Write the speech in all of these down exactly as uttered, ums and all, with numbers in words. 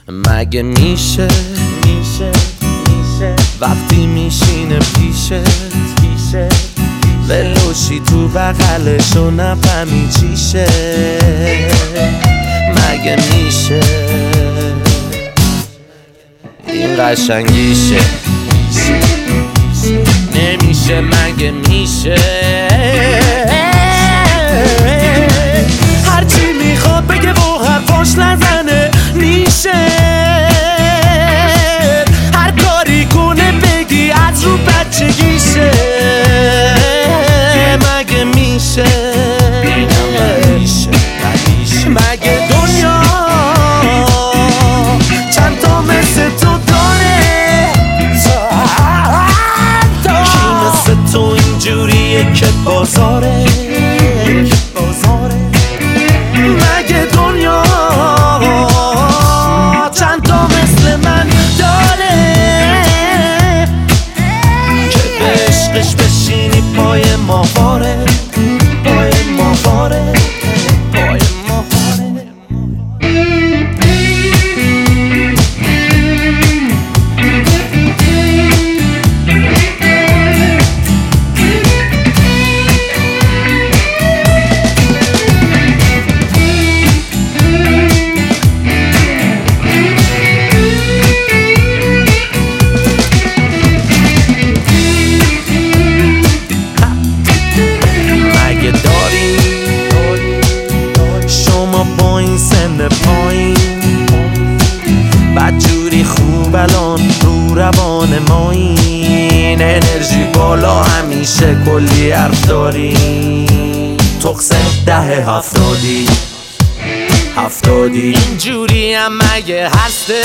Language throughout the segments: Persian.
مگه میشه میشه میشه وقتی میشینه پیشت پیشه ولوشی تو بغلش و نفهمی چیشه؟ مگه میشه این قشنگیشه؟ نمیشه مگه میشه هرچی میخواد بگه و حرفاش نزنه میشه هر کاری کنه بگی از رو بچگیشه مگه میشه اینم میشه مگه دنیا چند تا مثل تو داره کی مثل تو اینجوریه که بازاره مگه دنیا چند تا مثل من داره که به عشقش بشینی پای ماهواره پای ماهواره پای ماهواره با این سن پایین بدجوری خوب الان رو روان ما این انرژی بالا همیشه کلی حرف داریم تقص ده هفتادی هفتادی اینجوری هم مگه هسته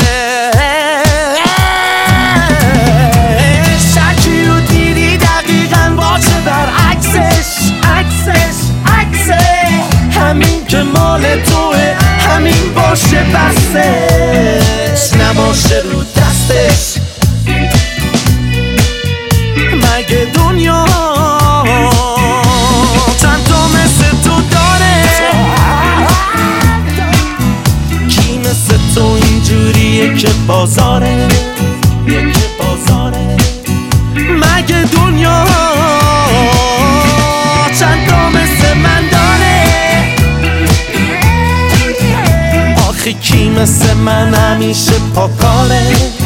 شکی رو دیدی دقیقاً باشه برعکسش عکسش عکسه همین که مال توه همین باشه بستش نباشه رو دستش مگه دنیا چند تا مثل تو داره کی مثل تو اینجوریه که بازاره یه که بازاره مگه دنیا چند تا مثل من داره آخی کی مثل من همیشه پاکاره